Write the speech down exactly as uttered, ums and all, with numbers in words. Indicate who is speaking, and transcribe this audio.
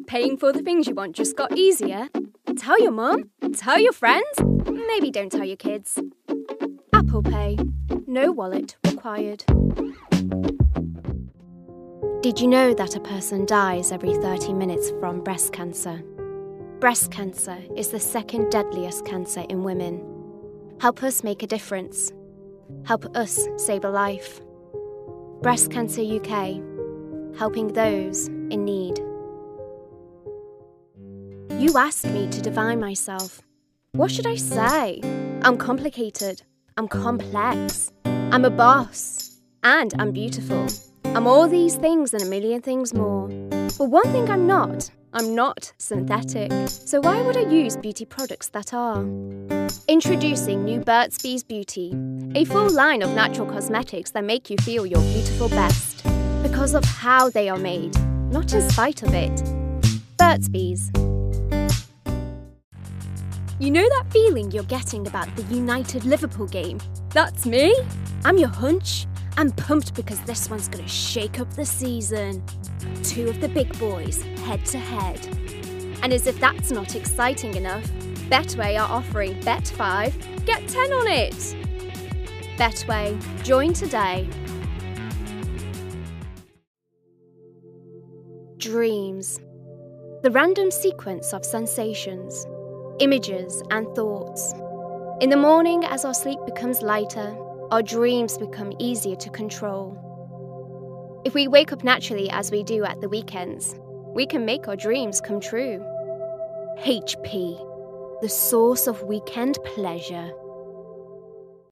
Speaker 1: Paying for the things you want just got easier. Tell your mum, tell your friends, maybe don't tell your kids. Apple Pay. No wallet required. Did you know that a person dies every thirty minutes from breast cancer? Breast cancer is the second deadliest cancer in women. Help us make a difference. Help us save a life. Breast Cancer U K, helping those in need. You asked me to define myself. What should I say? I'm complicated. I'm complex. I'm a boss. And I'm beautiful. I'm all these things and a million things more. But one thing I'm not, I'm not synthetic. So why would I use beauty products that are? Introducing new Burt's Bees Beauty, a full line of natural cosmetics that make you feel your beautiful best. Because of how they are made, not in spite of it. Burt's Bees. You know that feeling you're getting about the United Liverpool game? That's me. I'm your hunch. I'm pumped because this one's going to shake up the season. Two of the big boys, head to head. And as if that's not exciting enough, Betway are offering Bet five, get ten on it. Betway, join today. Dreams. The random sequence of sensations, images and thoughts. In the morning, as our sleep becomes lighter, our dreams become easier to control. If we wake up naturally as we do at the weekends, we can make our dreams come true. H P, the source of weekend pleasure.